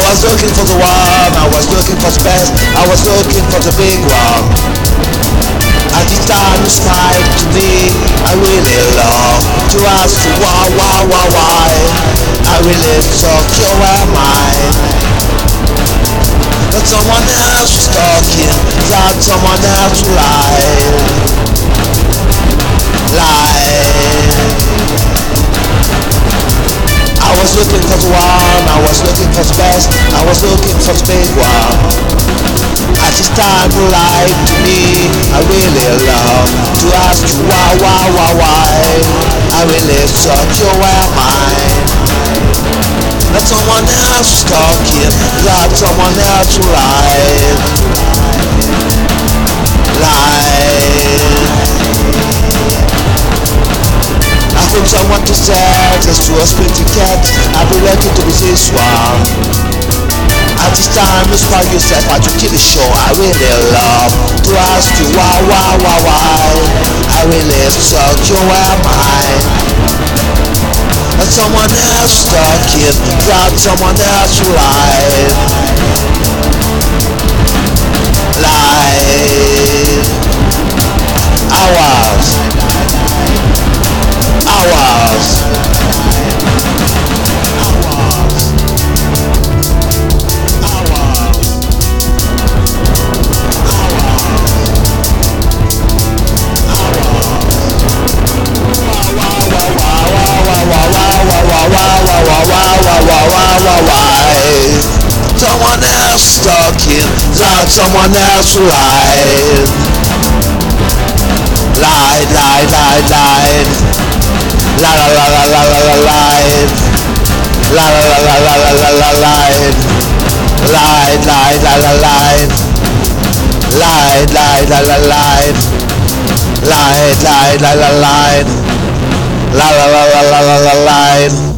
was looking for the one, I was looking for the best, I was looking for the big one. At the time you smiled to me, I really love to ask you why. I really thought you were mine. But someone else was talking, that someone else lied. I was looking for the one, I was looking for the best, I was looking for the big one. At this time you lied to me, I really love to ask you why. I really thought you were mine. That someone else was talking, that someone else lied. I think someone to say just to a pretty cat, I've been lucky to be this one. At this time you spy yourself out to kill the show. I really love to ask you why. I really thought you were mine. But someone else talking, that someone else lied. Someone else talking, that someone else lied. Lied. La la la la la la la lied. La la la la la la la la lied. Lied la la lied. Lied la la lied. Lied la la lied. La la la la la la lied.